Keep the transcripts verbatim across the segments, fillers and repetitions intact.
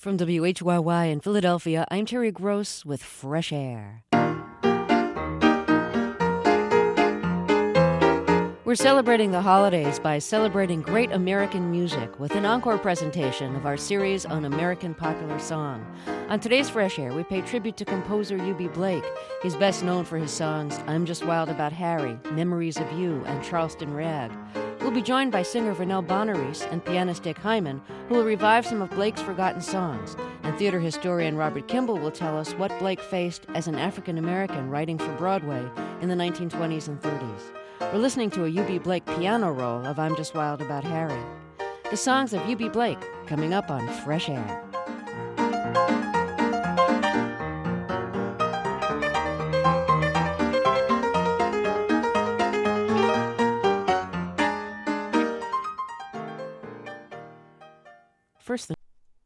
From W H Y Y in Philadelphia, I'm Terry Gross with Fresh Air. We're celebrating the holidays by celebrating great American music with an encore presentation of our series on American popular song. On today's Fresh Air, we pay tribute to composer U B Blake. He's best known for his songs I'm Just Wild About Harry, Memories of You, and Charleston Rag. We'll be joined by singer Vernell Bonaris and pianist Dick Hyman, who will revive some of Blake's forgotten songs. And theater historian Robert Kimball will tell us what Blake faced as an African-American writing for Broadway in the nineteen twenties and thirties. We're listening to a U B Blake piano roll of I'm Just Wild About Harry. The songs of U B Blake coming up on Fresh Air. First thing.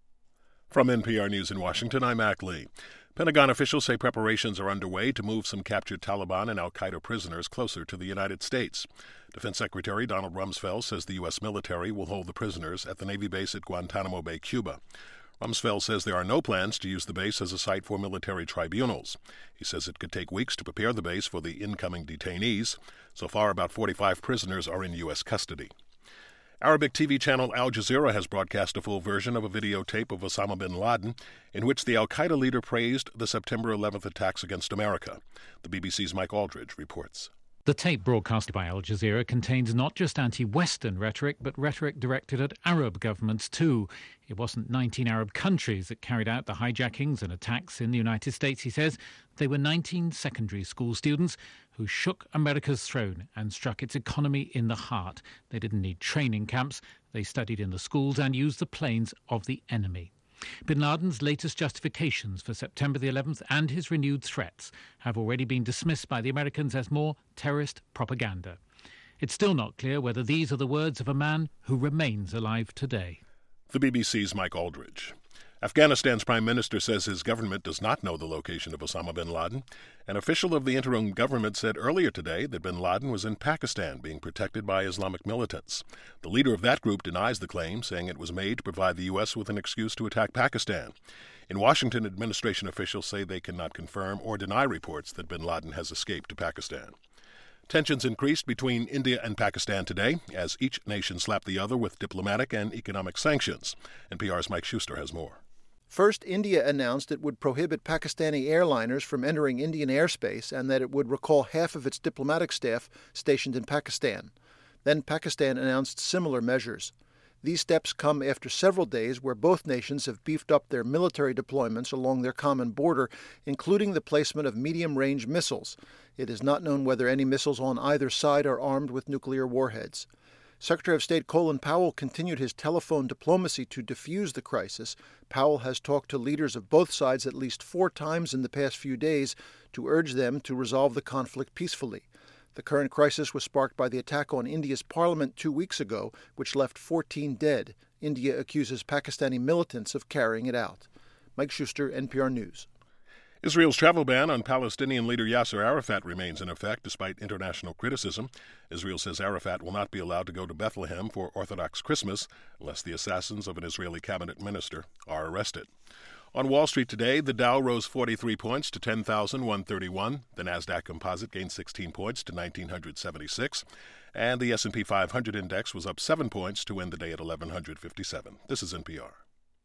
From N P R News in Washington, I'm Mac Lee. Pentagon officials say preparations are underway to move some captured Taliban and al-Qaeda prisoners closer to the United States. Defense Secretary Donald Rumsfeld says the U S military will hold the prisoners at the Navy base at Guantanamo Bay, Cuba. Rumsfeld says there are no plans to use the base as a site for military tribunals. He says it could take weeks to prepare the base for the incoming detainees. So far, about forty-five prisoners are in U S custody. Arabic T V channel Al Jazeera has broadcast a full version of a videotape of Osama bin Laden in which the al-Qaeda leader praised the September eleventh attacks against America. The B B C's Mike Aldridge reports. The tape broadcast by Al Jazeera contains not just anti-Western rhetoric, but rhetoric directed at Arab governments too. It wasn't nineteen Arab countries that carried out the hijackings and attacks in the United States, he says. They were nineteen secondary school students who shook America's throne and struck its economy in the heart. They didn't need training camps. They studied in the schools and used the planes of the enemy. Bin Laden's latest justifications for September the eleventh and his renewed threats have already been dismissed by the Americans as more terrorist propaganda. It's still not clear whether these are the words of a man who remains alive today. The B B C's Mike Aldridge. Afghanistan's prime minister says his government does not know the location of Osama bin Laden. An official of the interim government said earlier today that bin Laden was in Pakistan being protected by Islamic militants. The leader of that group denies the claim, saying it was made to provide the U S with an excuse to attack Pakistan. In Washington, administration officials say they cannot confirm or deny reports that bin Laden has escaped to Pakistan. Tensions increased between India and Pakistan today as each nation slapped the other with diplomatic and economic sanctions. N P R's Mike Schuster has more. First, India announced it would prohibit Pakistani airliners from entering Indian airspace and that it would recall half of its diplomatic staff stationed in Pakistan. Then Pakistan announced similar measures. These steps come after several days where both nations have beefed up their military deployments along their common border, including the placement of medium-range missiles. It is not known whether any missiles on either side are armed with nuclear warheads. Secretary of State Colin Powell continued his telephone diplomacy to defuse the crisis. Powell has talked to leaders of both sides at least four times in the past few days to urge them to resolve the conflict peacefully. The current crisis was sparked by the attack on India's parliament two weeks ago, which left fourteen dead. India accuses Pakistani militants of carrying it out. Mike Schuster, N P R News. Israel's travel ban on Palestinian leader Yasser Arafat remains in effect despite international criticism. Israel says Arafat will not be allowed to go to Bethlehem for Orthodox Christmas unless the assassins of an Israeli cabinet minister are arrested. On Wall Street today, the Dow rose forty-three points to ten thousand one hundred thirty-one. The Nasdaq Composite gained sixteen points to one thousand nine hundred seventy-six. And the S and P five hundred index was up seven points to end the day at eleven fifty-seven. This is N P R.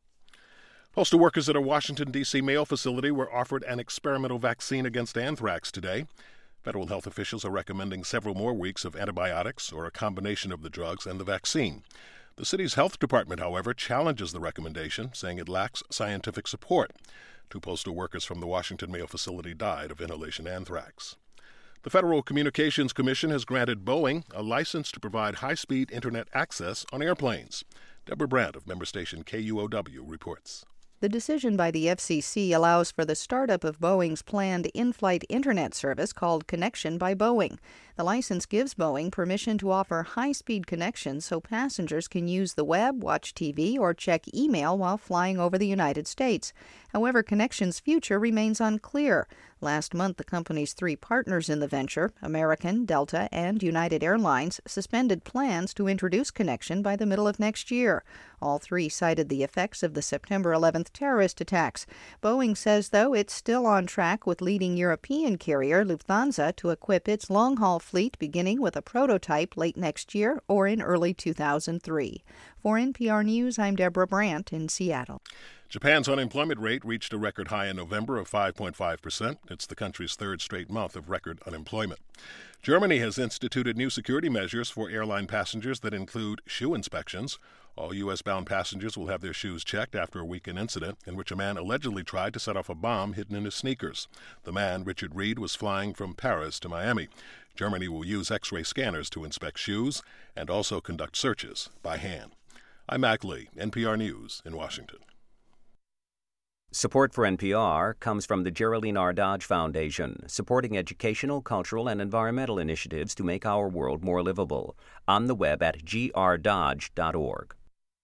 Postal workers at a Washington, D C mail facility were offered an experimental vaccine against anthrax today. Federal health officials are recommending several more weeks of antibiotics or a combination of the drugs and the vaccine. The city's health department, however, challenges the recommendation, saying it lacks scientific support. Two postal workers from the Washington mail facility died of inhalation anthrax. The Federal Communications Commission has granted Boeing a license to provide high-speed Internet access on airplanes. Deborah Brandt of member station K U O W reports. The decision by the F C C allows for the startup of Boeing's planned in-flight Internet service called Connection by Boeing. The license gives Boeing permission to offer high-speed connections so passengers can use the web, watch T V, or check email while flying over the United States. However, Connection's future remains unclear. Last month, the company's three partners in the venture, American, Delta, and United Airlines, suspended plans to introduce Connection by the middle of next year. All three cited the effects of the September eleventh terrorist attacks. Boeing says, though, it's still on track with leading European carrier Lufthansa to equip its long-haul fleet beginning with a prototype late next year or in early two thousand three. For N P R News, I'm Deborah Brandt in Seattle. Japan's unemployment rate reached a record high in November of five point five percent. It's the country's third straight month of record unemployment. Germany has instituted new security measures for airline passengers that include shoe inspections. All U S-bound passengers will have their shoes checked after a weekend incident in which a man allegedly tried to set off a bomb hidden in his sneakers. The man, Richard Reed, was flying from Paris to Miami. Germany will use X-ray scanners to inspect shoes and also conduct searches by hand. I'm Mac Lee, N P R News in Washington. Support for N P R comes from the Geraldine R. Dodge Foundation, supporting educational, cultural, and environmental initiatives to make our world more livable. On the web at g r dodge dot org.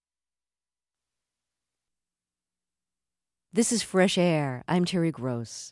This is Fresh Air. I'm Terry Gross.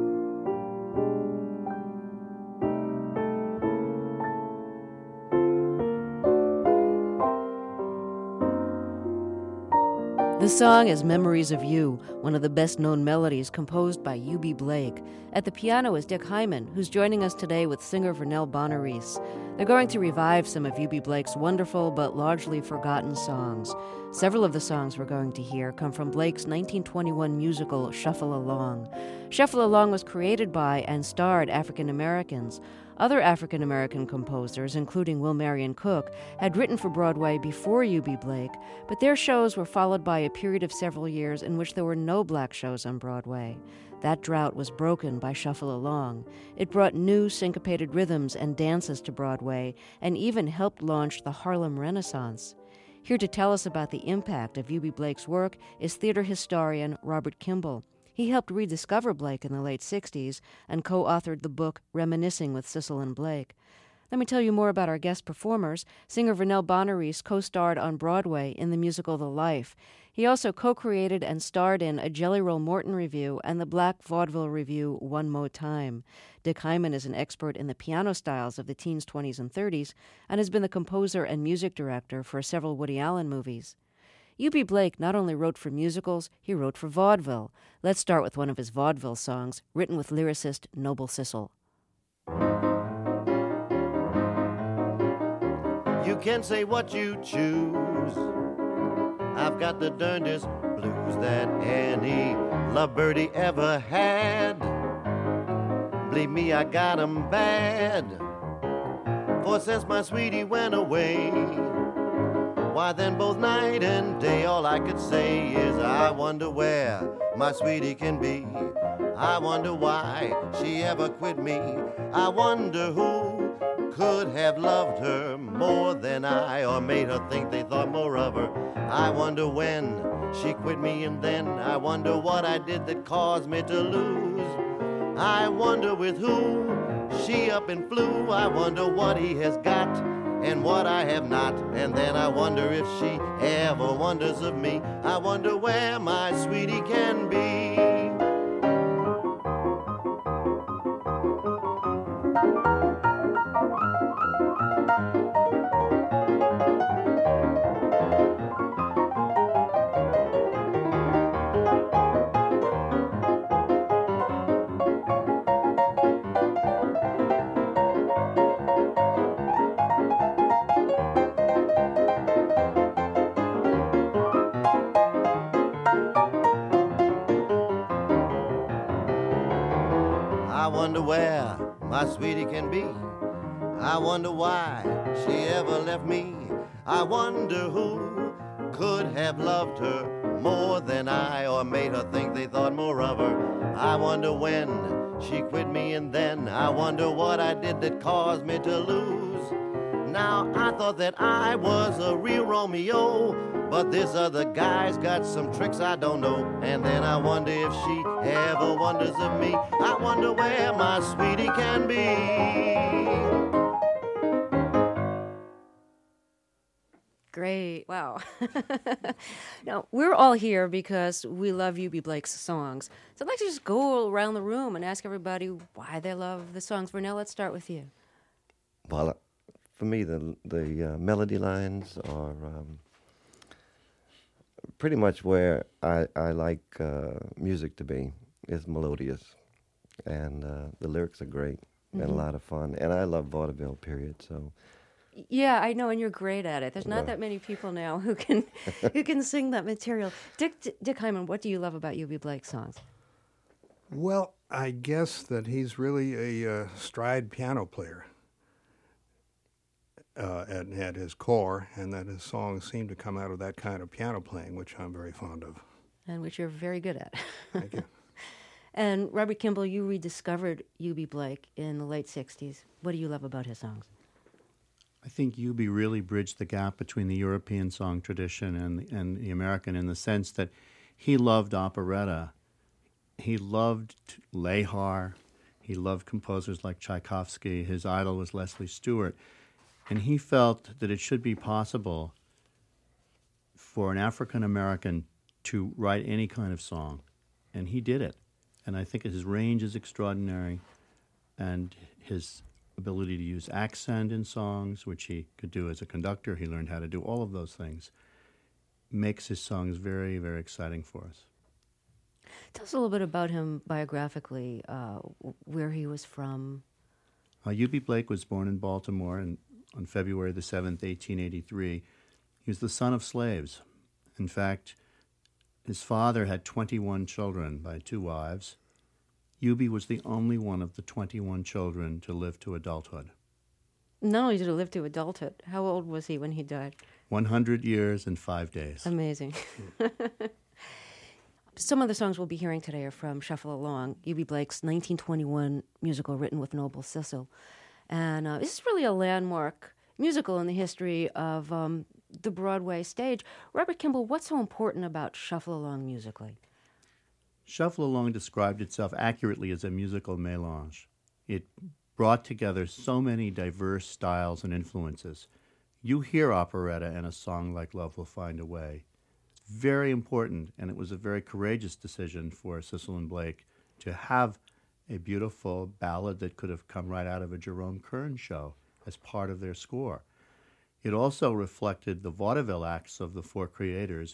The song is Memories of You, one of the best-known melodies composed by U B. Blake. At the piano is Dick Hyman, who's joining us today with singer Vernell Bonaris. They're going to revive some of U B. Blake's wonderful but largely forgotten songs. Several of the songs we're going to hear come from Blake's nineteen twenty-one musical Shuffle Along. Shuffle Along was created by and starred African Americans. Other African American composers, including Will Marion Cook, had written for Broadway before U B. Blake, but their shows were followed by a period of several years in which there were no black shows on Broadway. That drought was broken by Shuffle Along. It brought new syncopated rhythms and dances to Broadway and even helped launch the Harlem Renaissance. Here to tell us about the impact of U B. Blake's work is theater historian Robert Kimball. He helped rediscover Blake in the late sixties and co-authored the book Reminiscing with Cecil and Blake. Let me tell you more about our guest performers. Singer Vernell Bonaris co-starred on Broadway in the musical The Life. He also co-created and starred in a Jelly Roll Morton review and the Black Vaudeville review One Mo' Time. Dick Hyman is an expert in the piano styles of the teens, twenties, and thirties and has been the composer and music director for several Woody Allen movies. U B. Blake not only wrote for musicals, he wrote for vaudeville. Let's start with one of his vaudeville songs, written with lyricist Noble Sissle. You can say what you choose. I've got the darndest blues that any lovebirdie ever had. Believe me, I got 'em bad. For since my sweetie went away, why then both night and day all I could say is I wonder where my sweetie can be. I wonder why she ever quit me. I wonder who could have loved her more than I, or made her think they thought more of her. I wonder when she quit me, and then I wonder what I did that caused me to lose. I wonder with who she up and flew. I wonder what he has got and what I have not, and then I wonder if she ever wonders of me. I wonder where my sweetie can be. I wonder where my sweetie can be. I wonder why she ever left me. I wonder who could have loved her more than I, or made her think they thought more of her. I wonder when she quit me, and then I wonder what I did that caused me to lose. Now I thought that I was a real Romeo, but this other guy's got some tricks I don't know. And then I wonder if she ever wonders of me. I wonder where my sweetie can be. Great. Wow. Now, we're all here because we love Eubie Blake's songs. So I'd like to just go around the room and ask everybody why they love the songs. Vernell, let's start with you. Well, uh, for me, the the uh, melody lines are um, pretty much where I, I like uh, music to be. It's melodious, and uh, the lyrics are great mm-hmm. and a lot of fun. And I love vaudeville, period, so... Yeah, I know, and you're great at it. There's not that many people now who can who can sing that material. Dick Dick Hyman, what do you love about Eubie Blake's songs? Well, I guess that he's really a uh, stride piano player uh, at, at his core, and that his songs seem to come out of that kind of piano playing, which I'm very fond of. And which you're very good at. Thank you. And Robert Kimball, you rediscovered Eubie Blake in the late sixties. What do you love about his songs? I think Eubie really bridged the gap between the European song tradition and and the American in the sense that he loved operetta. He loved Lehar. He loved composers like Tchaikovsky. His idol was Leslie Stewart. And he felt that it should be possible for an African American to write any kind of song. And he did it. And I think his range is extraordinary. And his ability to use accent in songs, which he could do as a conductor. He learned how to do all of those things. Makes his songs very, very exciting for us. Tell us a little bit about him biographically, uh, where he was from. Uh, Eubie Blake was born in Baltimore in, on February the seventh, eighteen eighty-three. He was the son of slaves. In fact, his father had twenty-one children by two wives. Eubie was the only one of the twenty-one children to live to adulthood. Not only did he live to adulthood, how old was he when he died? one hundred years and five days. Amazing. Some of the songs we'll be hearing today are from Shuffle Along, Eubie Blake's nineteen twenty-one musical written with Noble Sissle. And uh, this is really a landmark musical in the history of um, the Broadway stage. Robert Kimball, what's so important about Shuffle Along musically? Shuffle Along described itself accurately as a musical mélange. It brought together so many diverse styles and influences. You hear operetta in a song like Love Will Find a Way. Very important, and it was a very courageous decision for Sissle and Blake to have a beautiful ballad that could have come right out of a Jerome Kern show as part of their score. It also reflected the vaudeville acts of the four creators,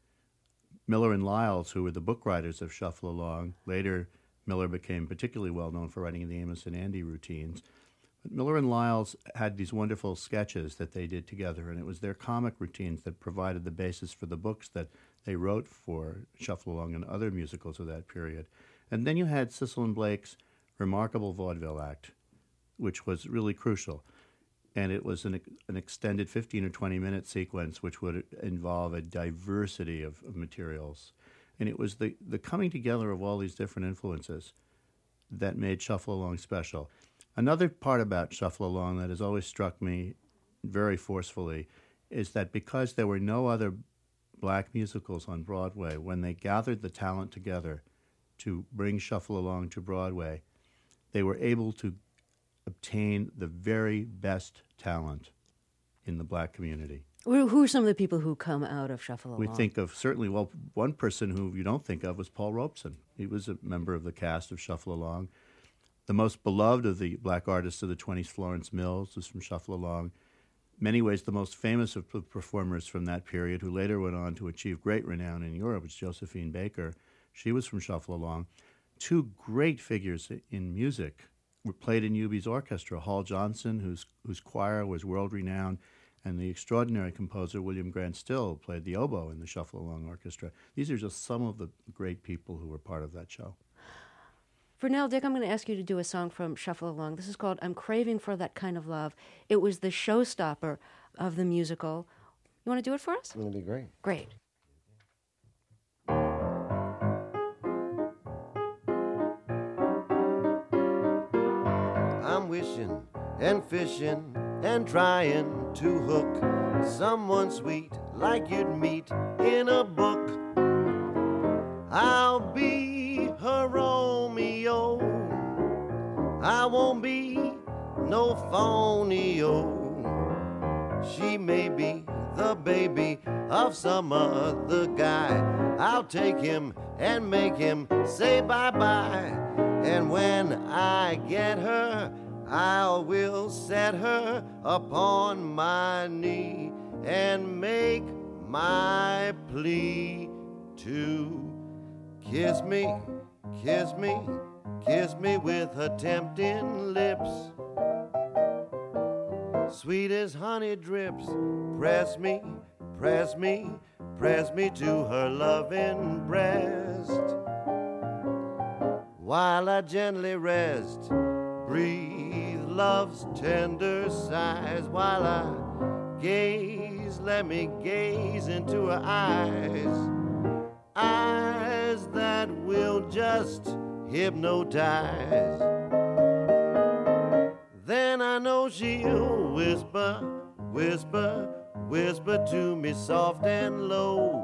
Miller and Liles, who were the book writers of Shuffle Along. Later, Miller became particularly well known for writing the Amos and Andy routines. But Miller and Liles had these wonderful sketches that they did together, and it was their comic routines that provided the basis for the books that they wrote for Shuffle Along and other musicals of that period. And then you had Sissle and Blake's remarkable vaudeville act, which was really crucial. And it was an, an extended fifteen or twenty minute sequence which would involve a diversity of, of materials. And it was the, the coming together of all these different influences that made Shuffle Along special. Another part about Shuffle Along that has always struck me very forcefully is that because there were no other black musicals on Broadway, when they gathered the talent together to bring Shuffle Along to Broadway, they were able to obtain the very best talent in the black community. Who are some of the people who come out of Shuffle Along? We think of, certainly, well, one person who you don't think of was Paul Robeson. He was a member of the cast of Shuffle Along. The most beloved of the black artists of the twenties, Florence Mills, was from Shuffle Along. In many ways, the most famous of the performers from that period, who later went on to achieve great renown in Europe, was Josephine Baker. She was from Shuffle Along. Two great figures in music were played in Eubie's orchestra. Hall Johnson, whose whose choir was world-renowned, and the extraordinary composer William Grant Still played the oboe in the Shuffle Along Orchestra. These are just some of the great people who were part of that show. Vernell, Dick, I'm going to ask you to do a song from Shuffle Along. This is called I'm Craving for That Kind of Love. It was the showstopper of the musical. You want to do it for us? It'll be great. Great. I'm wishing and fishing and trying to hook someone sweet like you'd meet in a book. I'll be her Romeo. I won't be no phony-o. She may be the baby of some other guy. I'll take him and make him say bye-bye. And when I get her, I will set her upon my knee and make my plea to kiss me, kiss me, kiss me with her tempting lips. Sweet as honey drips, press me, press me, press me to her loving breast. While I gently rest, breathe love's tender sighs. While I gaze, let me gaze into her eyes. Eyes that will just hypnotize. Then I know she'll whisper, whisper, whisper to me soft and low.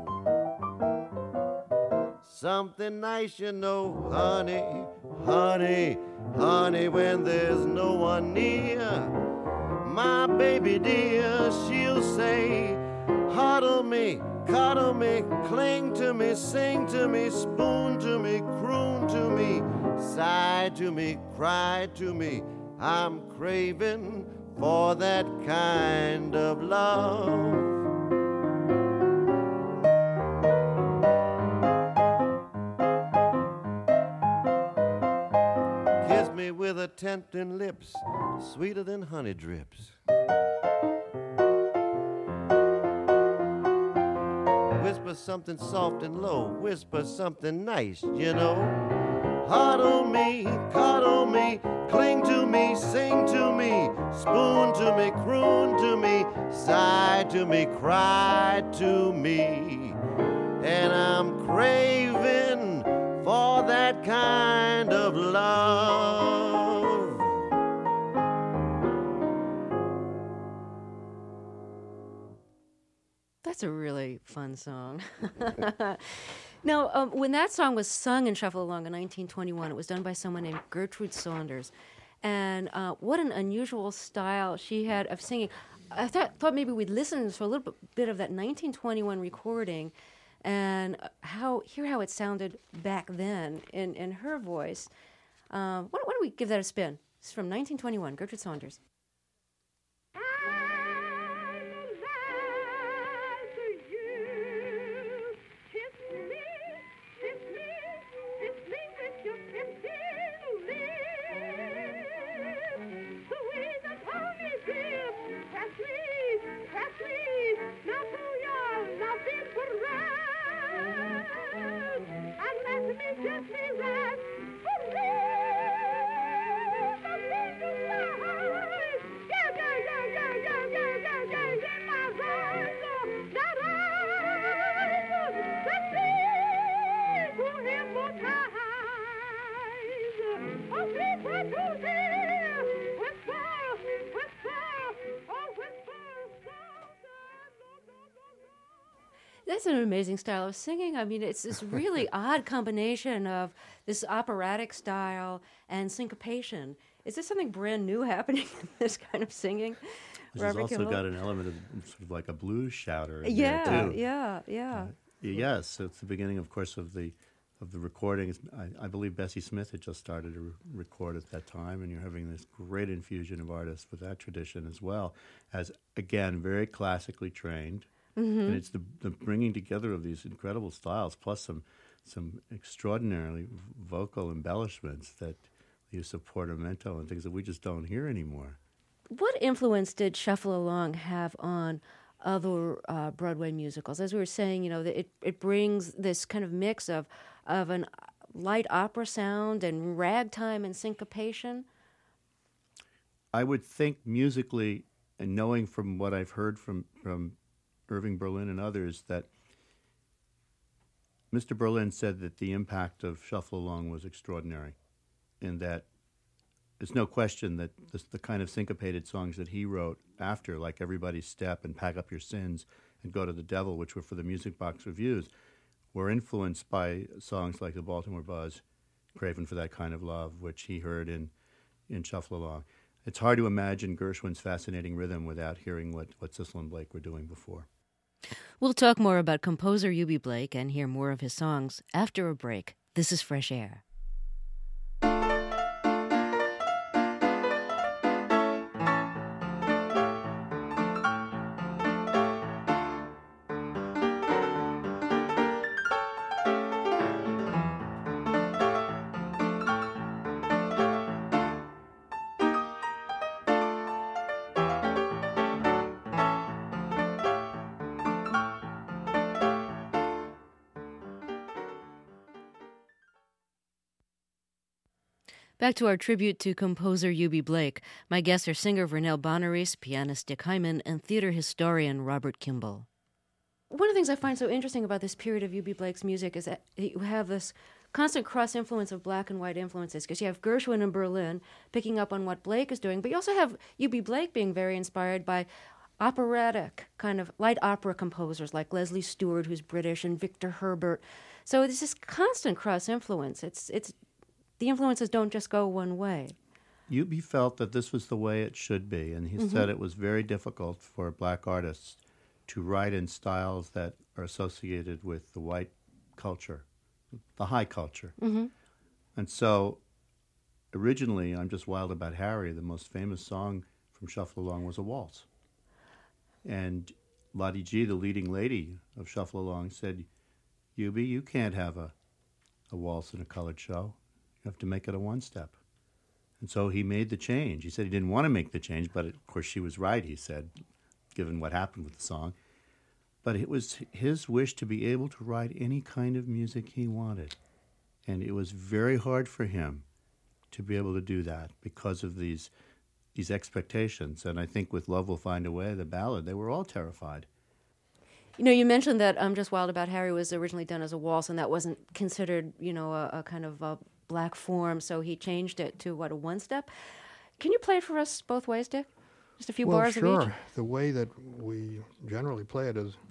Something nice, you know, honey, honey, honey, when there's no one near. My baby dear, she'll say, huddle me, cuddle me, cling to me, sing to me, spoon to me, croon to me, sigh to me, cry to me. I'm craving for that kind of love. Kiss me with her tempting lips, sweeter than honey drips. Whisper something soft and low, whisper something nice, you know. Huddle me, cuddle me, cling to me, sing to me, spoon to me, croon to me, sigh to me, cry to me. And I'm craving for that kind of love. That's a really fun song. Now, um, when that song was sung in Shuffle Along in nineteen twenty-one, it was done by someone named Gertrude Saunders. And uh, what an unusual style she had of singing. I thought, thought maybe we'd listen to a little bit, bit of that nineteen twenty-one recording and how hear how it sounded back then in, in her voice. Uh, why, why don't we give that a spin? It's from nineteen twenty-one, Gertrude Saunders. That's an amazing style of singing. I mean, it's this really odd combination of this operatic style and syncopation. Is there something brand new happening in this kind of singing? She's also Kimball? got an element of sort of like a blues shouter in yeah, there too. Yeah, yeah, uh, yes, so it's the beginning, of course, of the of the recordings. I, I believe Bessie Smith had just started to re- record at that time, and you're having this great infusion of artists with that tradition as well, as, again, very classically trained. Mm-hmm. And it's the, the bringing together of these incredible styles, plus some some extraordinarily vocal embellishments that use of portamento and things that we just don't hear anymore. What influence did Shuffle Along have on other uh, Broadway musicals? As we were saying, you know, it it brings this kind of mix of of an light opera sound and ragtime and syncopation. I would think musically, and knowing from what I've heard from from Irving Berlin and others, that Mister Berlin said that the impact of Shuffle Along was extraordinary, in that there's no question that this, the kind of syncopated songs that he wrote after, like Everybody's Step and Pack Up Your Sins and Go to the Devil, which were for the Music Box Reviews, were influenced by songs like the Baltimore Buzz, Craving for That Kind of Love, which he heard in, in Shuffle Along. It's hard to imagine Gershwin's fascinating rhythm without hearing what, what Sissel and Blake were doing before. We'll talk more about composer Eubie Blake and hear more of his songs after a break. This is Fresh Air. Back to our tribute to composer Eubie Blake. My guests are singer Vernell Bonaris, pianist Dick Hyman, and theater historian Robert Kimball. One of the things I find so interesting about this period of Eubie Blake's music is that you have this constant cross-influence of black and white influences, because you have Gershwin in Berlin picking up on what Blake is doing, but you also have Eubie Blake being very inspired by operatic, kind of light opera composers like Leslie Stewart, who's British, and Victor Herbert. So this is constant cross-influence. It's it's the influences don't just go one way. Eubie felt that this was the way it should be, and he mm-hmm. said it was very difficult for black artists to write in styles that are associated with the white culture, the high culture. Mm-hmm. And so originally, I'm Just Wild About Harry, the most famous song from Shuffle Along, was a waltz. And Lottie G, the leading lady of Shuffle Along, said, Eubie, you can't have a, a waltz in a colored show. You have to make it a one-step. And so he made the change. He said he didn't want to make the change, but of course she was right, he said, given what happened with the song. But it was his wish to be able to write any kind of music he wanted. And it was very hard for him to be able to do that because of these these expectations. And I think with Love Will Find a Way, the ballad, they were all terrified. You know, you mentioned that um, Just Wild About Harry was originally done as a waltz, and that wasn't considered, you know, a, a kind of a black form, so he changed it to, what, a one-step? Can you play it for us both ways, Dick? Just a few well, bars sure. of each? The way that we generally play it is...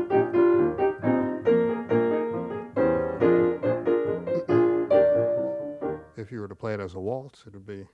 If you were to play it as a waltz, it would be...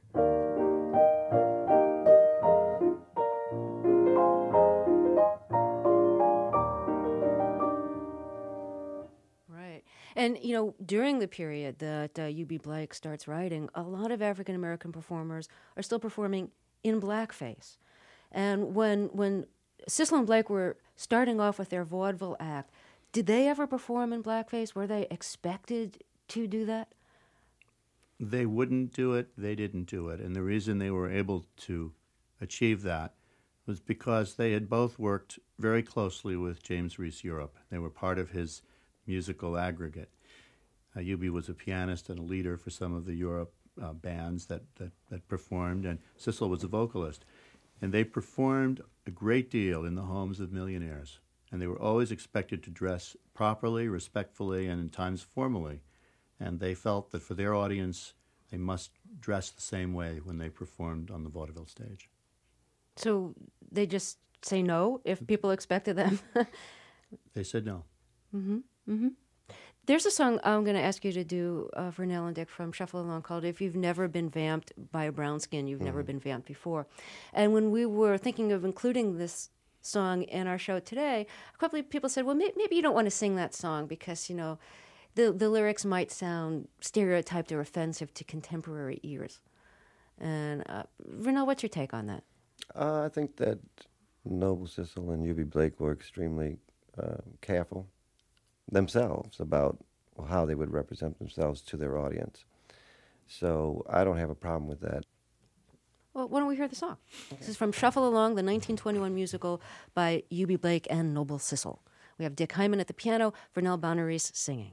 And, you know, during the period that uh, Eubie Blake starts writing, a lot of African-American performers are still performing in blackface. And when when Sissel and Blake were starting off with their vaudeville act, did they ever perform in blackface? Were they expected to do that? They wouldn't do it. They didn't do it. And the reason they were able to achieve that was because they had both worked very closely with James Reese Europe. They were part of his musical aggregate. Uh, Eubie was a pianist and a leader for some of the Europe uh, bands that, that, that performed, and Sissel was a vocalist. And they performed a great deal in the homes of millionaires. And they were always expected to dress properly, respectfully, and in times formally. And they felt that for their audience, they must dress the same way when they performed on the vaudeville stage. So they just say no if people expected them? They said no. Mm-hmm. Mm-hmm. There's a song I'm going to ask you to do, uh, Vernell and Dick, from Shuffle Along, called If You've Never Been Vamped by a Brown Skin, You've mm-hmm. Never Been Vamped Before. And when we were thinking of including this song in our show today, a couple of people said, well, may- maybe you don't want to sing that song because, you know, the, the lyrics might sound stereotyped or offensive to contemporary ears. And, uh, Vernell, what's your take on that? Uh, I think that Noble Sissel and Eubie Blake were extremely uh, careful themselves about how they would represent themselves to their audience. So I don't have a problem with that. Well, why don't we hear the song? This is from Shuffle Along, the nineteen twenty-one musical by Eubie Blake and Noble Sissel. We have Dick Hyman at the piano, Vernell Bonaris singing.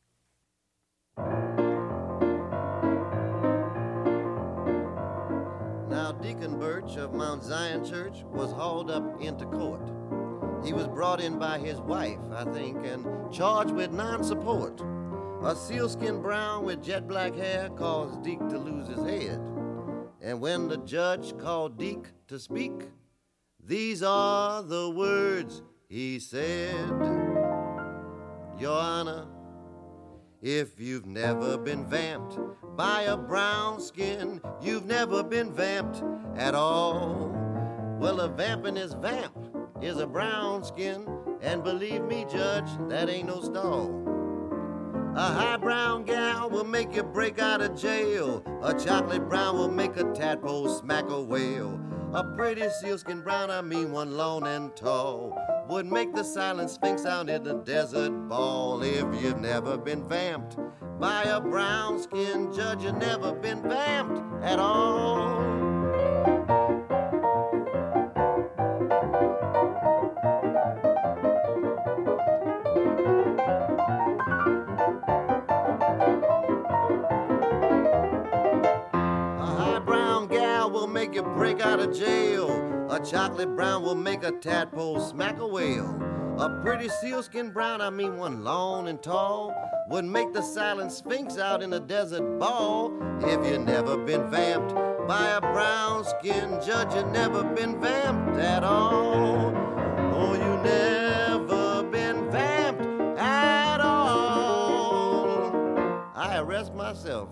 Now Deacon Birch of Mount Zion Church was hauled up into court. He was brought in by his wife, I think, and charged with non-support. A sealskin brown with jet black hair caused Deke to lose his head. And when the judge called Deke to speak, these are the words he said. Your Honor, if you've never been vamped by a brown skin, you've never been vamped at all. Well, a vamping is vamp is a brown skin And believe me, Judge, that ain't no stall. A high brown gal will make you break out of jail. A chocolate brown will make a tadpole smack a whale. A pretty sealskin brown, I mean one long and tall, would make the silent sphinx out in the desert ball. If you've never been vamped by a brown skinned judge, you've never been vamped at all. Make you break out of jail. A chocolate brown will make a tadpole smack a whale. A pretty sealskin brown, I mean one long and tall, would make the silent sphinx out in a desert ball. If you never been vamped by a brown skinned judge, you never been vamped at all. Oh, you never been vamped at all. I arrest myself.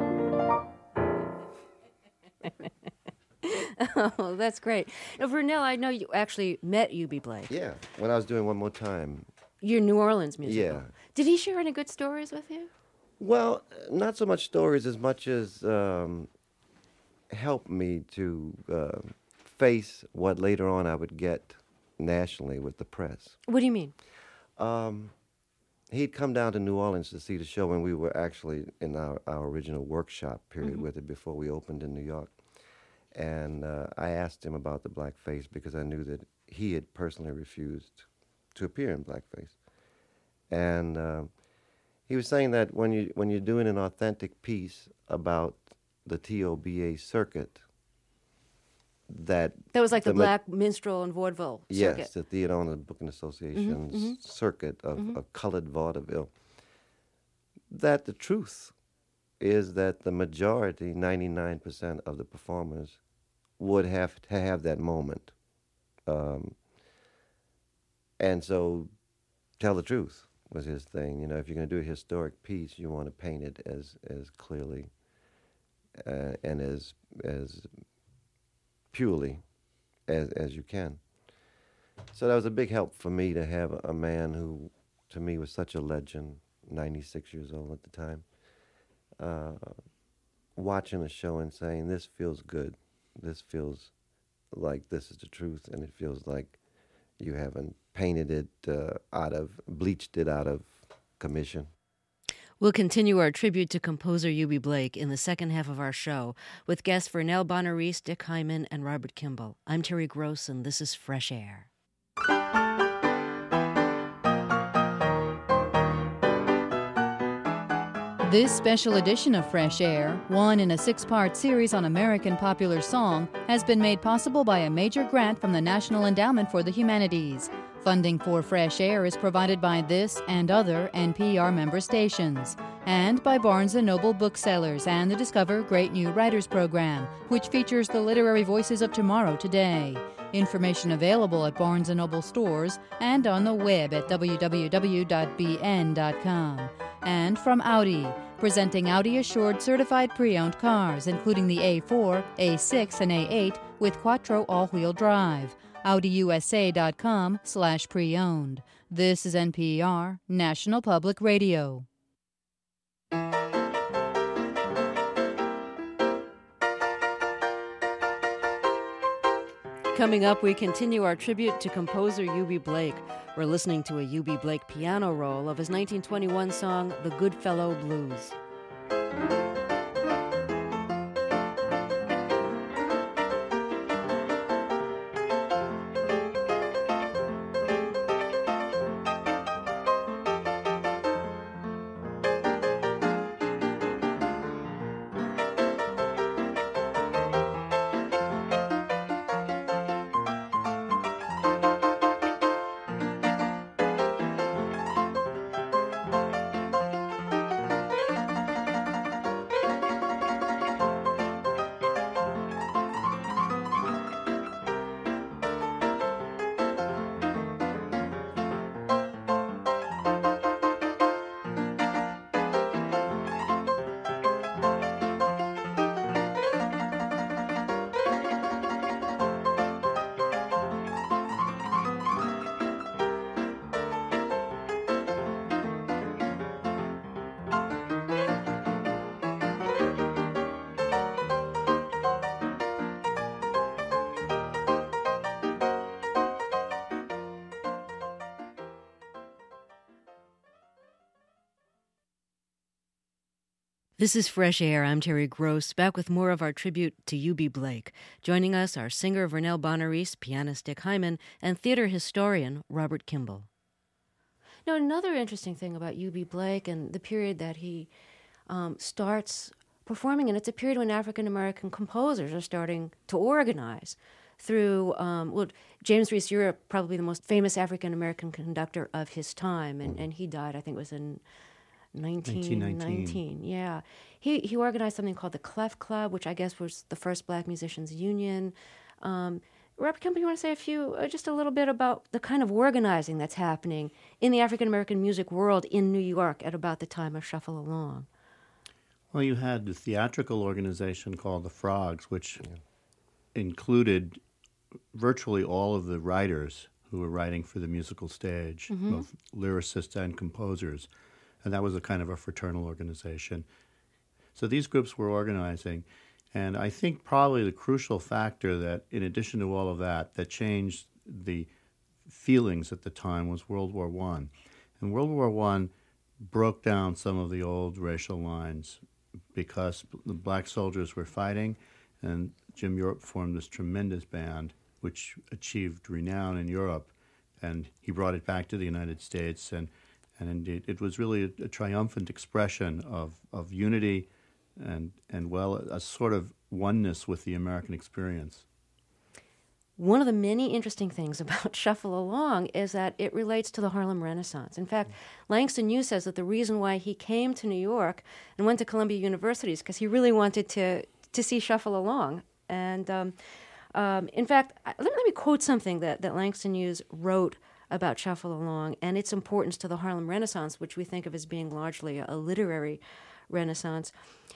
Oh, that's great. Now, Vernell, I know you actually met U B Blake. Yeah, when I was doing One More Time. Your New Orleans musical. Yeah. Did he share any good stories with you? Well, not so much stories as much as um, helped me to uh, face what later on I would get nationally with the press. What do you mean? Um, he'd come down to New Orleans to see the show when we were actually in our, our original workshop period mm-hmm. with it before we opened in New York. And uh, I asked him about the blackface because I knew that he had personally refused to appear in blackface. And uh, he was saying that when, you, when you're doing an authentic piece about the T O B A circuit, that... That was like the, the Black Minstrel and Vaudeville circuit. Yes, the Theater and Booking Association's mm-hmm, mm-hmm. circuit of, mm-hmm. of colored vaudeville. That the truth is that the majority, ninety-nine percent of the performers, would have to have that moment. Um, and so, tell the truth was his thing. You know, if you're going to do a historic piece, you want to paint it as as clearly uh, and as as purely as as you can. So that was a big help for me to have a man who, to me, was such a legend, ninety-six years old at the time. Uh, watching a show and saying, this feels good, this feels like this is the truth, and it feels like you haven't painted it uh, out of, bleached it out of commission. We'll continue our tribute to composer U B Blake in the second half of our show with guests Vernell Bonaris, Dick Hyman, and Robert Kimball. I'm Terry Gross, and this is Fresh Air. This special edition of Fresh Air, one in a six-part series on American popular song, has been made possible by a major grant from the National Endowment for the Humanities. Funding for Fresh Air is provided by this and other N P R member stations, and by Barnes and Noble Booksellers and the Discover Great New Writers program, which features the literary voices of tomorrow today. Information available at Barnes and Noble stores and on the web at w w w dot b n dot com. And from Audi, presenting Audi Assured certified pre-owned cars, including the A four, A six, and A eight with Quattro all-wheel drive. Audi U S A dot com slash pre-owned. This is N P R, National Public Radio. Coming up, we continue our tribute to composer U B Blake. We're listening to a U B Blake piano roll of his nineteen twenty-one song, The Goodfellow Blues. This is Fresh Air. I'm Terry Gross, back with more of our tribute to U B. Blake. Joining us are singer Vernell Bonaris, pianist Dick Hyman, and theater historian Robert Kimball. Now, another interesting thing about U B. Blake and the period that he um, starts performing in, it's a period when African-American composers are starting to organize through, um, well, James Reese Europe, probably the most famous African-American conductor of his time, and, and he died, I think it was in nineteen nineteen. Yeah. He he organized something called the Clef Club, which I guess was the first Black Musicians Union. Um, Robert Kimball, you want to say a few, uh, just a little bit about the kind of organizing that's happening in the African-American music world in New York at about the time of Shuffle Along? Well, you had the theatrical organization called the Frogs, which yeah. included virtually all of the writers who were writing for the musical stage, mm-hmm. both lyricists and composers. And that was a kind of a fraternal organization. So these groups were organizing. And I think probably the crucial factor that, in addition to all of that, that changed the feelings at the time was World War One. And World War One broke down some of the old racial lines because the black soldiers were fighting, and Jim Europe formed this tremendous band which achieved renown in Europe, and he brought it back to the United States, and, and indeed it was really a, a triumphant expression of, of unity and, and, well, a sort of oneness with the American experience. One of the many interesting things about Shuffle Along is that it relates to the Harlem Renaissance. In fact, Langston Hughes says that the reason why he came to New York and went to Columbia University is because he really wanted to, to see Shuffle Along. And um, um, in fact, let me, let me quote something that, that Langston Hughes wrote about Shuffle Along and its importance to the Harlem Renaissance, which we think of as being largely a, a literary renaissance.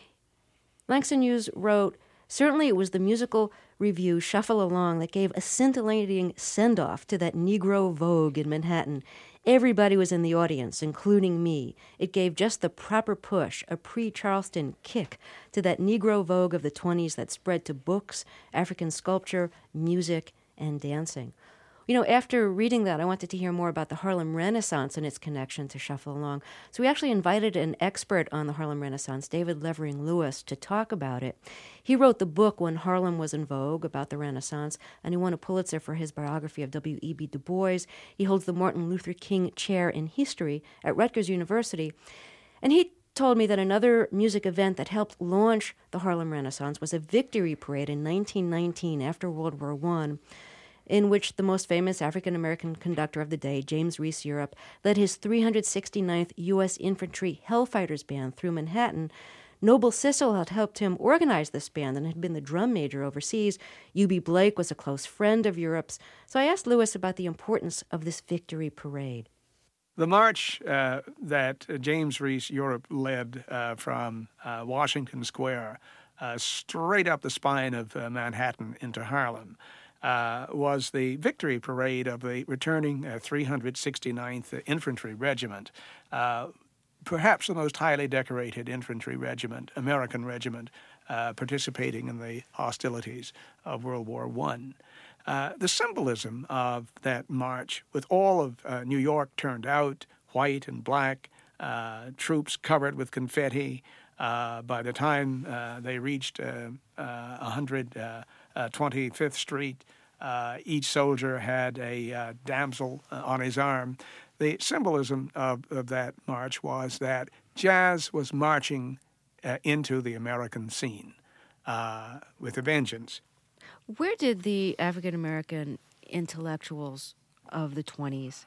Langston Hughes wrote, "Certainly it was the musical review Shuffle Along that gave a scintillating send-off to that Negro vogue in Manhattan. Everybody was in the audience, including me. It gave just the proper push, a pre-Charleston kick to that Negro vogue of the twenties that spread to books, African sculpture, music, and dancing." You know, after reading that, I wanted to hear more about the Harlem Renaissance and its connection to Shuffle Along. So we actually invited an expert on the Harlem Renaissance, David Levering Lewis, to talk about it. He wrote the book When Harlem Was in Vogue about the Renaissance, and he won a Pulitzer for his biography of W E B Du Bois. He holds the Martin Luther King Chair in History at Rutgers University. And he told me that another music event that helped launch the Harlem Renaissance was a victory parade in nineteen nineteen after World War One, in which the most famous African-American conductor of the day, James Reese Europe, led his three hundred sixty-ninth U S Infantry Hellfighters Band through Manhattan. Noble Sissle had helped him organize this band and had been the drum major overseas. U B. Blake was a close friend of Europe's. So I asked Lewis about the importance of this victory parade. The march uh, that James Reese Europe led uh, from uh, Washington Square uh, straight up the spine of uh, Manhattan into Harlem Uh, was the victory parade of the returning uh, three hundred sixty-ninth Infantry Regiment, uh, perhaps the most highly decorated infantry regiment, American regiment, uh, participating in the hostilities of World War One. Uh, the symbolism of that march, with all of uh, New York turned out, white and black, uh, troops covered with confetti. Uh, by the time uh, they reached uh, uh, one hundred twenty-fifth Street, uh, each soldier had a uh, damsel uh, on his arm. The symbolism of, of that march was that jazz was marching uh, into the American scene uh, with a vengeance. Where did the African-American intellectuals of the twenties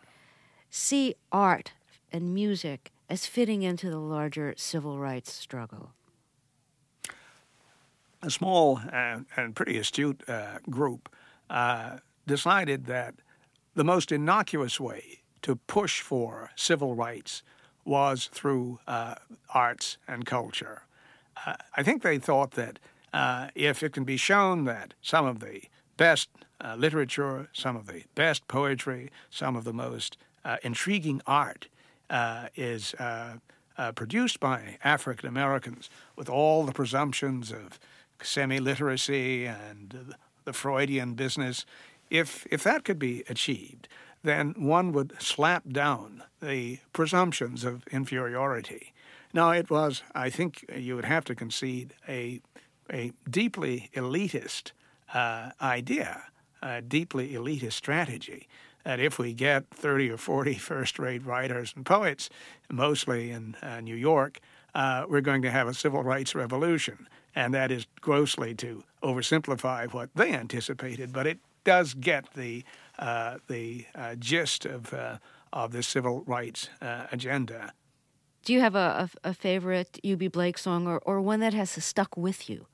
see art and music as fitting into the larger civil rights struggle? A small and, and pretty astute uh, group uh, decided that the most innocuous way to push for civil rights was through uh, arts and culture. Uh, I think they thought that uh, if it can be shown that some of the best uh, literature, some of the best poetry, some of the most uh, intriguing art uh, is uh, uh, produced by African Americans with all the presumptions of semi-literacy and the Freudian business, if if that could be achieved, then one would slap down the presumptions of inferiority. Now, it was, I think you would have to concede, a, a deeply elitist uh, idea, a deeply elitist strategy, that if we get thirty or forty first-rate writers and poets, mostly in uh, New York, uh, we're going to have a civil rights revolution. And that is grossly to oversimplify what they anticipated, but it does get the uh, the uh, gist of uh, of the civil rights uh, agenda. Do you have a, a, a favorite Eubie Blake song, or, or one that has stuck with you?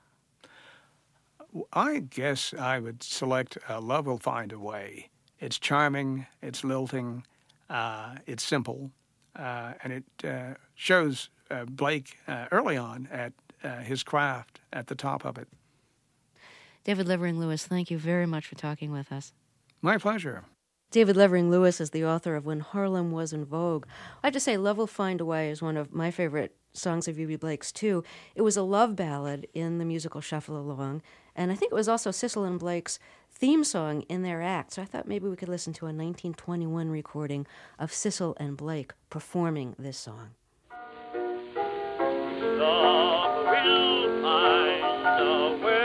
I guess I would select uh, Love Will Find a Way. It's charming, it's lilting, uh, it's simple, uh, and it uh, shows uh, Blake uh, early on at uh, his craft at the top of it. David Levering Lewis, thank you very much for talking with us. My pleasure. David Levering Lewis is the author of When Harlem Was in Vogue. I have to say, Love Will Find a Way is one of my favorite songs of Eubie Blake's, too. It was a love ballad in the musical Shuffle Along, and I think it was also Sissel and Blake's theme song in their act, so I thought maybe we could listen to a nineteen twenty-one recording of Sissel and Blake performing this song. Love will find a way.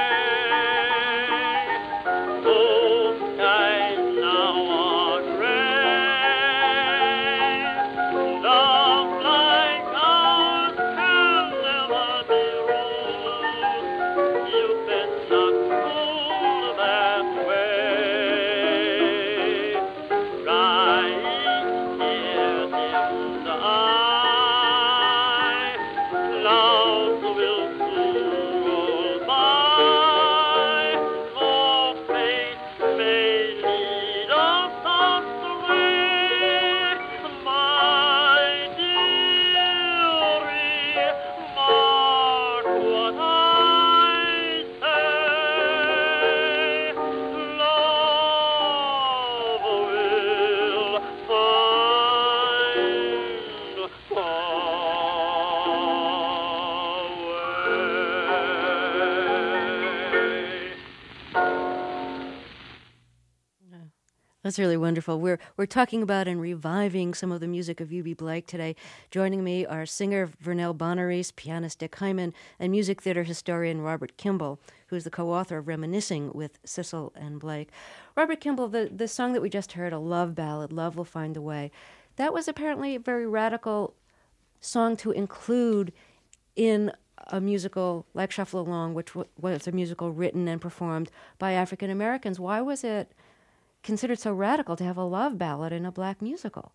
That's really wonderful. We're we're talking about and reviving some of the music of Eubie Blake today. Joining me are singer Vernell Bonaris, pianist Dick Hyman, and music theater historian Robert Kimball, who is the co-author of Reminiscing with Sissel and Blake. Robert Kimball, the, the song that we just heard, a love ballad, Love Will Find a Way, that was apparently a very radical song to include in a musical like Shuffle Along, which w- was a musical written and performed by African Americans. Why was it considered so radical to have a love ballad in a black musical?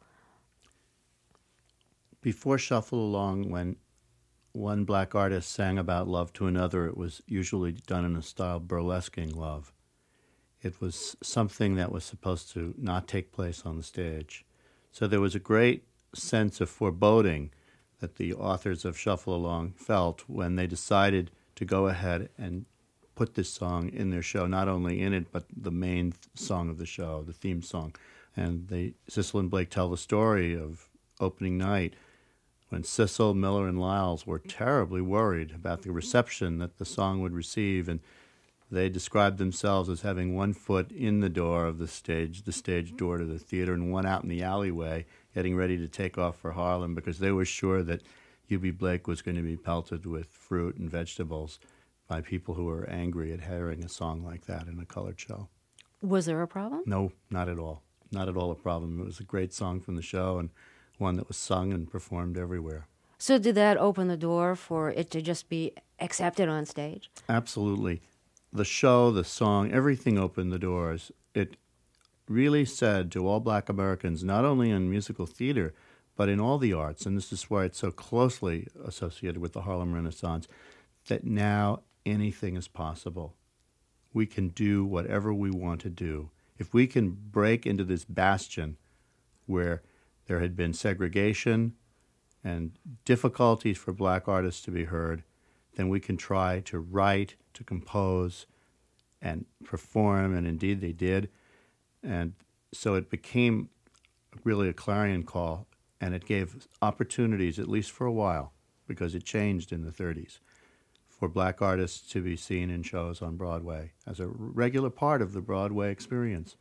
Before Shuffle Along, when one black artist sang about love to another, it was usually done in a style burlesquing love. It was something that was supposed to not take place on the stage. So there was a great sense of foreboding that the authors of Shuffle Along felt when they decided to go ahead and put this song in their show, not only in it, but the main th- song of the show, the theme song. And they, Sissel and Blake tell the story of opening night when Sissel, Miller, and Lyles were terribly worried about the reception that the song would receive, and they described themselves as having one foot in the door of the stage, the stage door to the theater, and one out in the alleyway, getting ready to take off for Harlem, because they were sure that Eubie Blake was going to be pelted with fruit and vegetables by people who were angry at hearing a song like that in a colored show. Was there a problem? No, not at all. Not at all a problem. It was a great song from the show and one that was sung and performed everywhere. So did that open the door for it to just be accepted on stage? Absolutely. The show, the song, everything opened the doors. It really said to all black Americans, not only in musical theater, but in all the arts, and this is why it's so closely associated with the Harlem Renaissance, that now anything is possible. We can do whatever we want to do. If we can break into this bastion where there had been segregation and difficulties for black artists to be heard, then we can try to write, to compose, and perform, and indeed they did. And so it became really a clarion call, and it gave opportunities, at least for a while, because it changed in the thirties, for black artists to be seen in shows on Broadway as a regular part of the Broadway experience.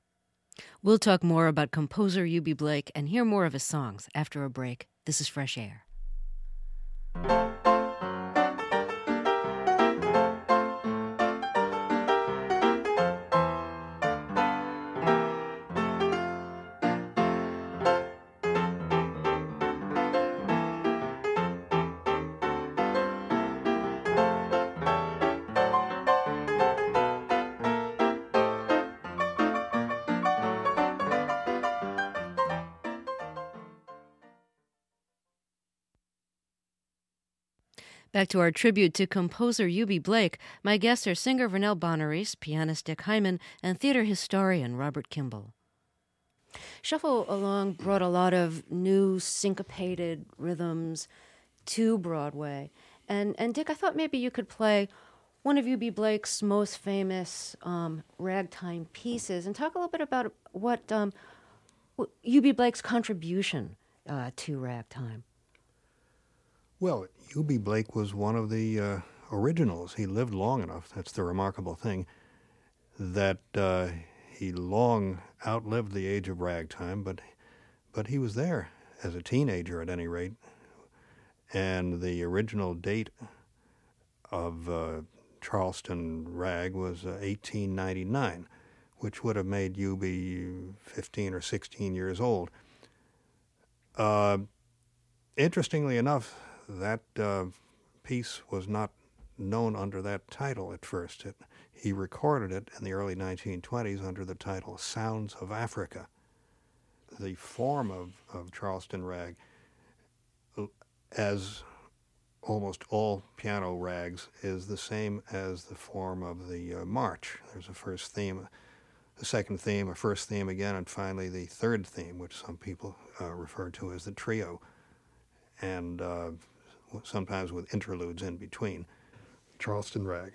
We'll talk more about composer Eubie Blake and hear more of his songs after a break. This is Fresh Air. Back to our tribute to composer Eubie Blake. My guests are singer Vernell Bonaris, pianist Dick Hyman, and theater historian Robert Kimball. Shuffle Along brought a lot of new syncopated rhythms to Broadway. And, and Dick, I thought maybe you could play one of Eubie Blake's most famous um, ragtime pieces and talk a little bit about what um, Eubie Blake's contribution uh, to ragtime. Well, Eubie Blake was one of the uh, originals. He lived long enough, that's the remarkable thing, that uh, he long outlived the age of ragtime, but but he was there as a teenager at any rate. And the original date of uh, Charleston Rag was uh, eighteen ninety-nine, which would have made Eubie fifteen or sixteen years old. Uh, interestingly enough, that uh, piece was not known under that title at first. It, he recorded it in the early nineteen twenties under the title Sounds of Africa. The form of, of Charleston Rag, as almost all piano rags, is the same as the form of the uh, march. There's a first theme, a second theme, a first theme again, and finally the third theme, which some people uh, refer to as the trio. And uh, sometimes with interludes in between. Charleston Rag.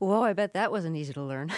Whoa, I bet that wasn't easy to learn.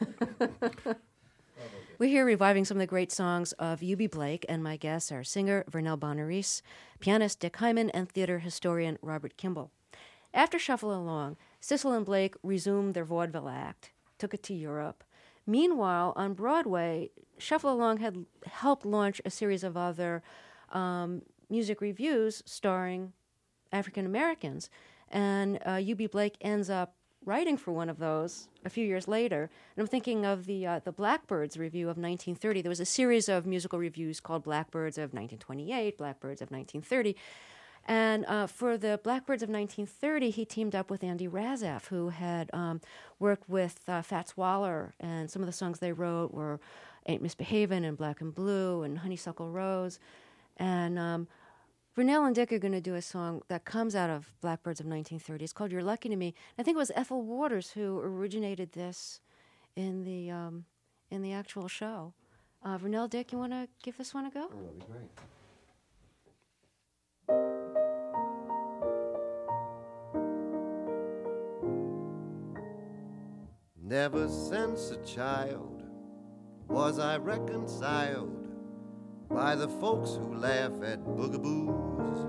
We're here reviving some of the great songs of Eubie Blake, and my guests are singer Vernell Bonarice, pianist Dick Hyman, and theater historian Robert Kimball. After Shuffle Along, Sissel and Blake resumed their vaudeville act, took it to Europe. Meanwhile, on Broadway, Shuffle Along had helped launch a series of other um, music reviews starring African Americans, and uh, Eubie Blake ends up writing for one of those a few years later. And I'm thinking of the uh, the Blackbirds review of nineteen thirty. There was a series of musical reviews called Blackbirds of nineteen twenty-eight, Blackbirds of nineteen thirty. And uh, for the Blackbirds of nineteen thirty, he teamed up with Andy Razaf, who had um, worked with uh, Fats Waller, and some of the songs they wrote were Ain't Misbehavin' and Black and Blue and Honeysuckle Rose. And um, Vernell and Dick are going to do a song that comes out of Blackbirds of nineteen thirty. It's called You're Lucky to Me. I think it was Ethel Waters who originated this in the um, in the actual show. Uh, Vernell, Dick, you want to give this one a go? Oh, that'd be great. Never since a child was I reconciled by the folks who laugh at boogaboos.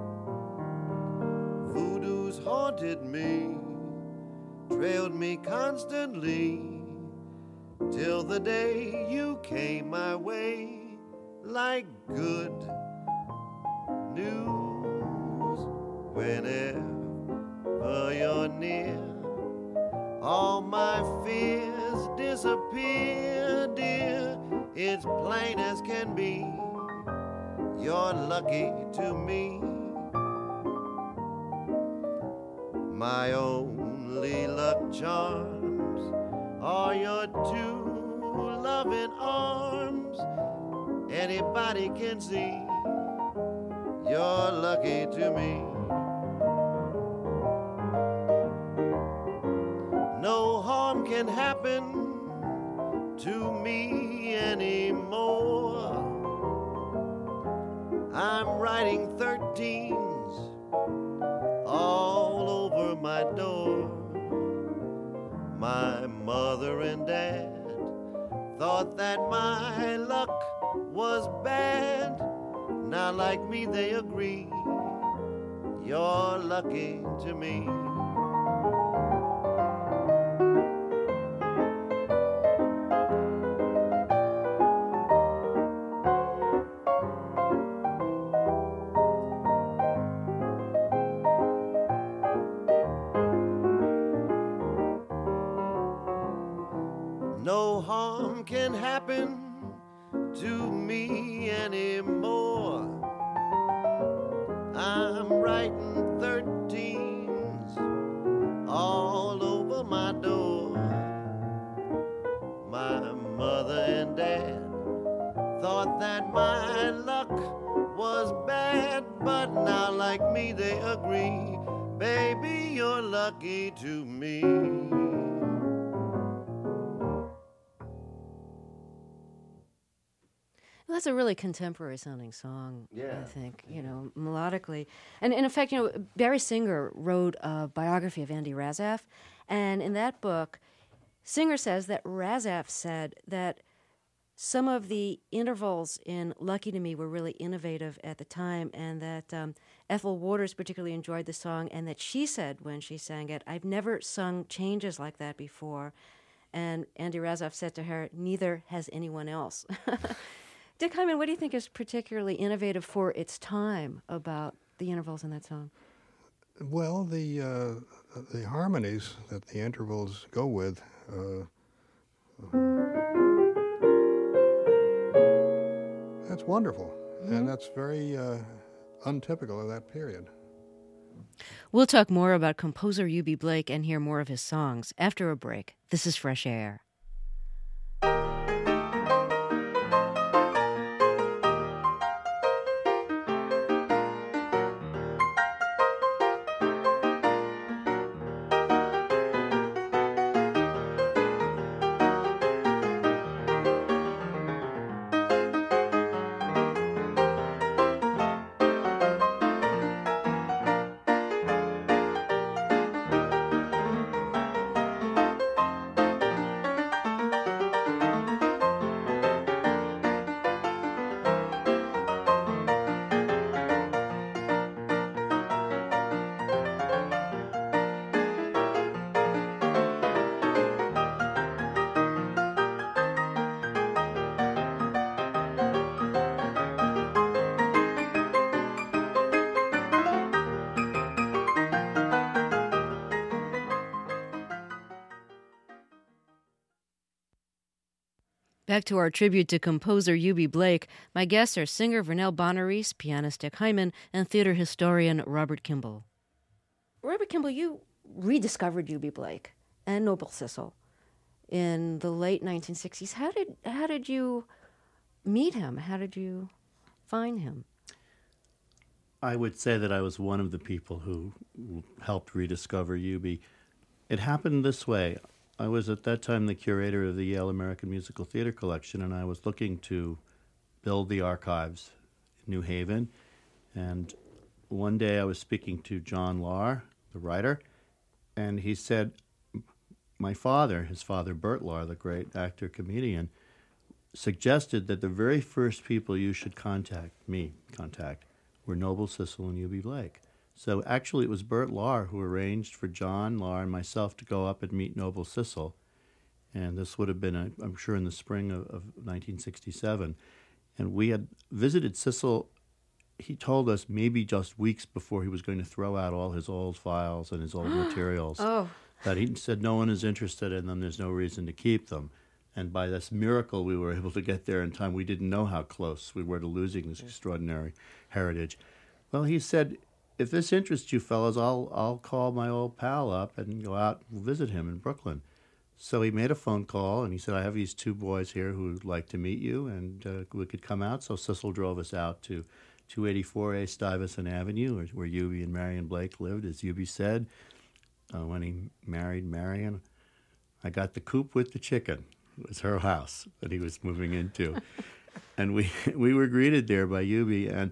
Voodoo's haunted me, trailed me constantly, till the day you came my way like good news. Whenever you're near, all my fears disappear, dear. It's plain as can be, you're lucky to me. My only luck charms are your two loving arms. Anybody can see, you're lucky to me. No harm can happen to me anymore. I'm writing thirteens all over my door. My mother and dad thought that my luck was bad. Now like me they agree, you're lucky to me. No harm can happen to me anymore. I'm writing thirteens all over my door. My mother and dad thought that my luck was bad, but now like me they agree, baby, you're lucky to me. Well, that's a really contemporary sounding song, Yeah. I think, you know, melodically. And, and in fact, you know, Barry Singer wrote a biography of Andy Razaf, and in that book, Singer says that Razaf said that some of the intervals in Lucky to Me were really innovative at the time, and that um, Ethel Waters particularly enjoyed the song, and that she said when she sang it, I've never sung changes like that before. And Andy Razaf said to her, neither has anyone else. Dick Hyman, what do you think is particularly innovative for its time about the intervals in that song? Well, the uh, the harmonies that the intervals go with, uh, that's wonderful, mm-hmm. and that's very uh, untypical of that period. We'll talk more about composer Eubie Blake and hear more of his songs after a break. This is Fresh Air. Back to our tribute to composer Eubie Blake. My guests are singer Vernell Bonaris, pianist Dick Hyman, and theater historian Robert Kimball. Robert Kimball, you rediscovered Eubie Blake and Noble Sissle in the late nineteen sixties. How did how did you meet him? How did you find him? I would say that I was one of the people who helped rediscover Eubie. It happened this way. I was at that time the curator of the Yale American Musical Theater Collection, and I was looking to build the archives in New Haven. And one day I was speaking to John Lahr, the writer, and he said, my father, his father Bert Lahr, the great actor-comedian, suggested that the very first people you should contact, me contact, were Noble Sissle and Eubie Blake. So actually it was Bert Lahr who arranged for John Lahr and myself to go up and meet Noble Sissle. And this would have been, a, I'm sure, in the spring of, of nineteen sixty-seven. And we had visited Sissle, he told us maybe just weeks before he was going to throw out all his old files and his old materials. Oh. That he said no one is interested in them, there's no reason to keep them. And by this miracle, we were able to get there in time. We didn't know how close we were to losing this extraordinary heritage. Well, he said, if this interests you fellows, I'll I'll call my old pal up and go out and visit him in Brooklyn. So he made a phone call, and he said, I have these two boys here who would like to meet you, and uh, we could come out. So Sissle drove us out to two eighty-four A Stuyvesant Avenue, where, where Eubie and Marion Blake lived, as Eubie said. Uh, when he married Marion, I got the coop with the chicken. It was her house that he was moving into. And we we were greeted there by Eubie, and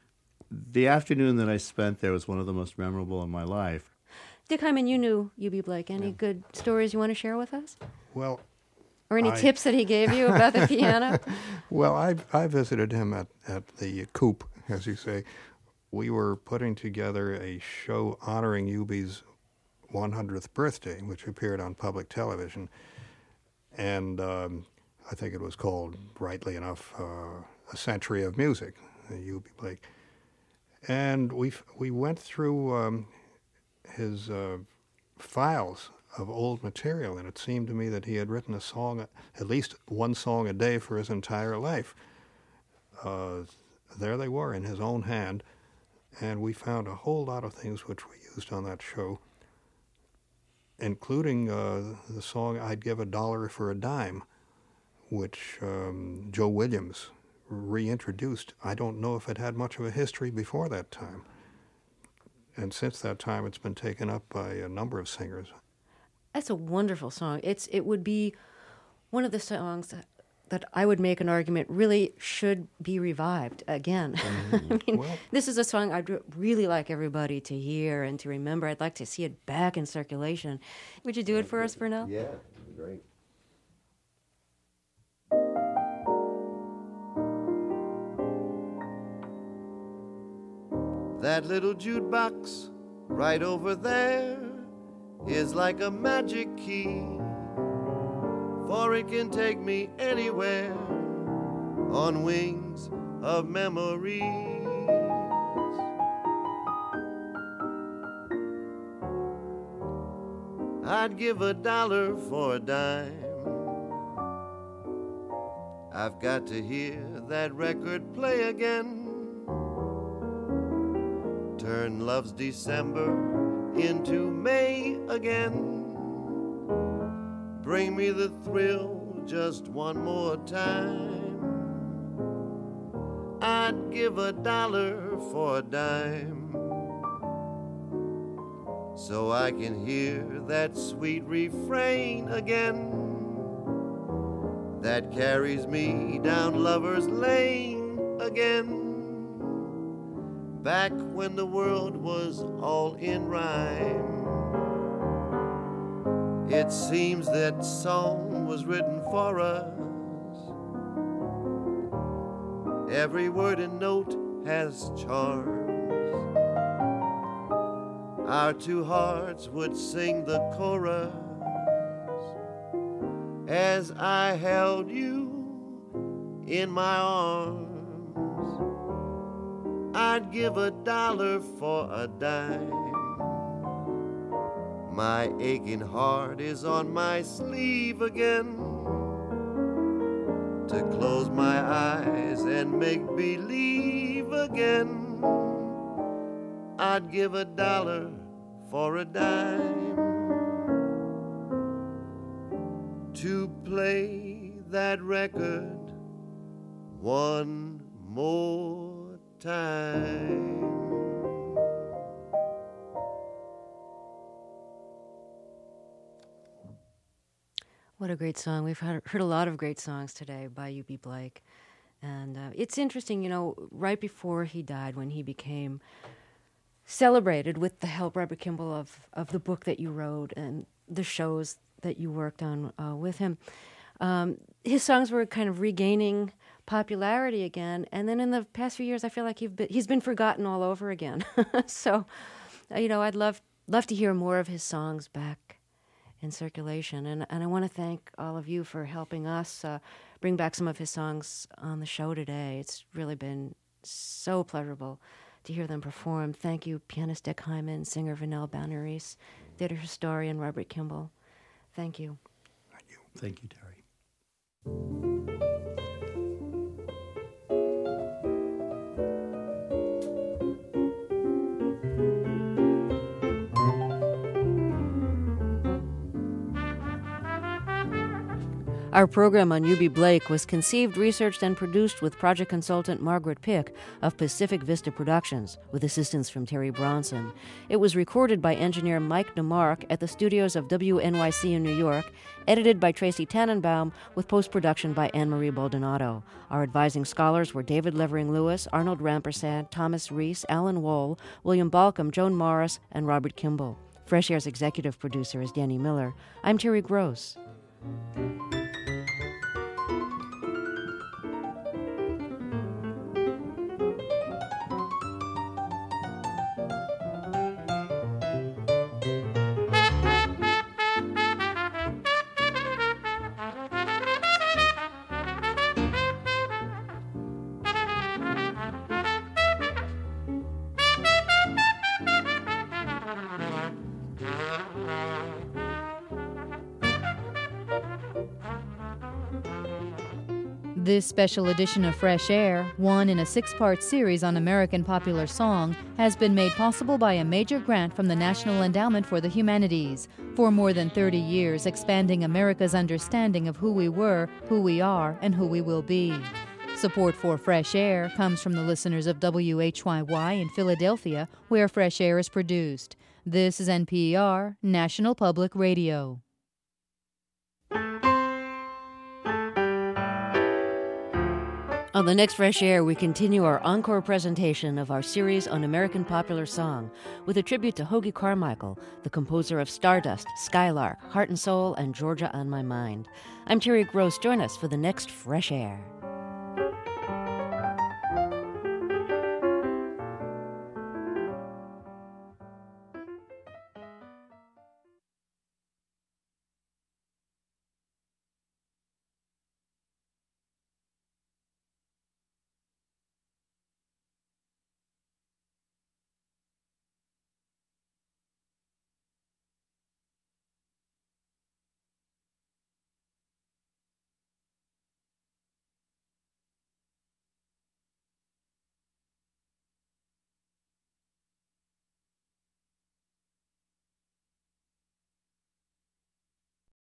the afternoon that I spent there was one of the most memorable in my life. Dick Hyman, you knew Eubie Blake. Any yeah. good stories you want to share with us? Well, or any I... tips that he gave you about the piano? Well, I I visited him at, at the coop, as you say. We were putting together a show honoring Eubie's one hundredth birthday, which appeared on public television. And um, I think it was called, rightly enough, uh, A Century of Music, uh, Eubie Blake. And we we went through um, his uh, files of old material, and it seemed to me that he had written a song, at least one song a day for his entire life. Uh, there they were in his own hand, and we found a whole lot of things which we used on that show, including uh, the song I'd Give a Dollar for a Dime, which um, Joe Williams reintroduced. I don't know if it had much of a history before that time. And since that time, it's been taken up by a number of singers. That's a wonderful song. It's It would be one of the songs that, that I would make an argument really should be revived again. Mm-hmm. I mean, well, this is a song I'd really like everybody to hear and to remember. I'd like to see it back in circulation. Would you do it for us, Vernell? Yeah, great. That little jukebox right over there is like a magic key, for it can take me anywhere on wings of memories. I'd give a dollar for a dime. I've got to hear that record play again. Turn love's December into May again. Bring me the thrill just one more time. I'd give a dollar for a dime, so I can hear that sweet refrain again, that carries me down Lover's Lane again. Back when the world was all in rhyme, it seems that song was written for us. Every word and note has charms. Our two hearts would sing the chorus as I held you in my arms. I'd give a dollar for a dime. My aching heart is on my sleeve again. to close my eyes and make believe again. I'd give a dollar for a dime to play that record one more time. What a great song. We've heard, heard a lot of great songs today by U B. Blake. And uh, it's interesting, you know, right before he died, when he became celebrated with the help, Robert Kimball, of, of the book that you wrote and the shows that you worked on uh, with him, um, his songs were kind of regaining popularity again. And then in the past few years, I feel like he's been, he's been forgotten all over again. So, uh, you know, I'd love love to hear more of his songs back in circulation. And, and I want to thank all of you for helping us uh, bring back some of his songs on the show today. It's really been so pleasurable to hear them perform. Thank you, pianist Dick Hyman, singer Vanell Banneris, theater historian Robert Kimball. Thank you. Thank you. Thank you, Terry. Our program on U B. Blake was conceived, researched, and produced with project consultant Margaret Pick of Pacific Vista Productions, with assistance from Terry Bronson. It was recorded by engineer Mike DeMarc at the studios of W N Y C in New York, edited by Tracy Tannenbaum, with post-production by Anne-Marie Baldonado. Our advising scholars were David Levering-Lewis, Arnold Rampersad, Thomas Reese, Alan Wohl, William Balcom, Joan Morris, and Robert Kimball. Fresh Air's executive producer is Danny Miller. I'm Terry Gross. This special edition of Fresh Air, one in a six-part series on American popular song, has been made possible by a major grant from the National Endowment for the Humanities. For more than thirty years, expanding America's understanding of who we were, who we are, and who we will be. Support for Fresh Air comes from the listeners of W H Y Y in Philadelphia, where Fresh Air is produced. This is N P R, National Public Radio. On the next Fresh Air, we continue our encore presentation of our series on American popular song with a tribute to Hoagy Carmichael, the composer of Stardust, Skylark, Heart and Soul, and Georgia on My Mind. I'm Terry Gross. Join us for the next Fresh Air.